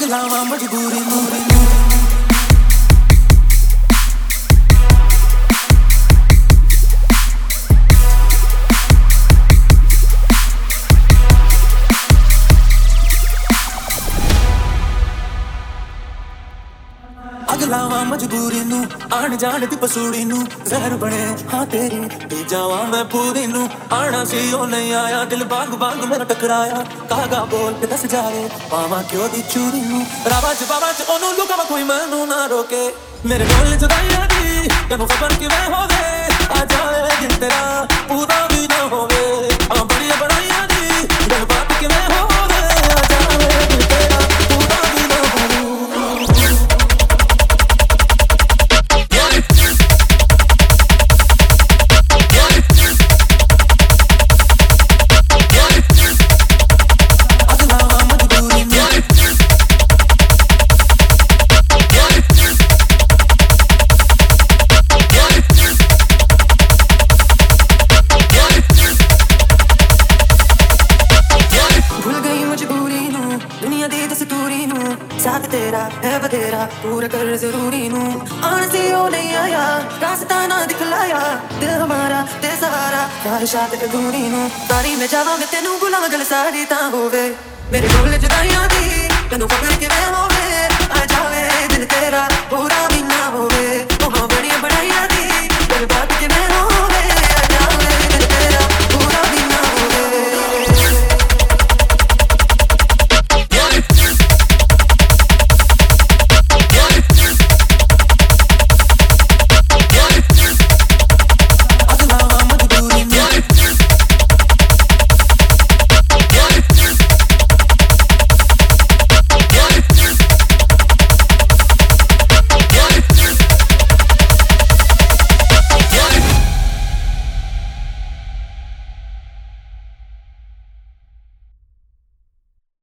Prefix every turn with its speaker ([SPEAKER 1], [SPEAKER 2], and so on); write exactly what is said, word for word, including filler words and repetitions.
[SPEAKER 1] ਅਗਲਾ ਮਜਬੂਰੀ ਨੂੰ ਅਗਲਾ ਮਜਬੂਰੀ ਨੂੰ ਆਣ ਜਾਣ ਦੀ ਪਸੂੜੀ ਨੂੰ ਜ਼ਹਿਰ ਬਣੇ ਹਾਂ ਤੇਰੀ ਪੀ ਜਾਵਾਂ ਮੈਂ ਪੂਰੀ ਨੂੰ ਆਣਾ ਸੀ ਉਹ ਨਹੀਂ ਆਇਆ ਦਿਲ ਬਾਗ ਬਾਗ ਮੇਰਾ ਟਕਰਾਇਆ ਕਾਗਾ ਬੋਲ ਕੇ ਦੱਸ ਜਾਵੇ ਪਾਵਾਂ ਕਿਉਂ ਦੀ ਚੂਰੀ ਨੂੰ ਰਾਵਾ ਚ ਬਾਵਾ ਚ ਉਹਨੂੰ ਲੁਕਾਵਾ ਕੋਈ ਮੈਨੂੰ ਨਾ ਰੋਕੇ ਮੇਰੇ ਕੋਲ ਜੁਦਾਈਆਂ ਦੀ ਤੈਨੂੰ ਖਬਰ ਕਿਵੇਂ ਹੋਵੇ ਆ ਜਾਵੇ ਦਿਲ ਤੇਰਾ ਪੂਰਾ ਵੀ ਨਾ ਹੋਵੇ ਆ ਬੜੀਆਂ ਬੜਾਈਆਂ ਦੀ ਗੱਲ ਬਾਤ ਕਿਵੇਂ ਹੋਵੇ ਆ ਜਾਵੇ ਦਿਲ ਤੇਰਾ ਪੂਰਾ ਵੀ ਨਾ ਹੋਵੇ साथ तेरा है बतेरा पूरा कर जरूरी नू आन से ओ नहीं आया रास्ता ना दिखलाया दिल हमारा ते सहारा ख्वाहिशात अधूरी नू सारी मैं जावा मैं तेनू बुलावा गल सारी तां होवे मेरे कोल जुदाइयां दी तेनू खबर किवें होवे आ जावे दिल तेरा पूरा